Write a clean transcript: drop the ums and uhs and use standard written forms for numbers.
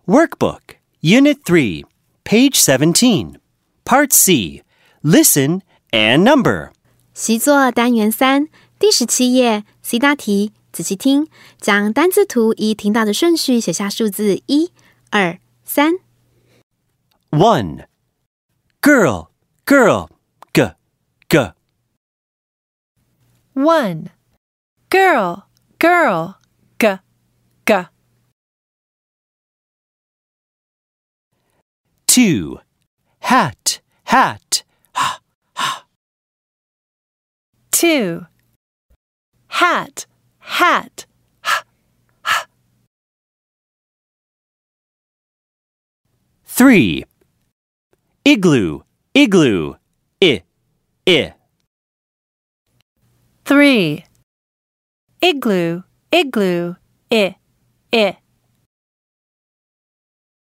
Workbook, Unit 3, page 17, Part C, Listen and Number. 习作单元3第17页 C 大题，仔细听，将单字图依听到的顺序写下数字1、2、3。 1. Girl, girl, g, g. 1. Girl, girl, g, g. 2. Hat, hat, ha, ha. 2. Hat, hat, ha, ha. 3. Igloo, igloo, I. 3. Igloo, igloo, I.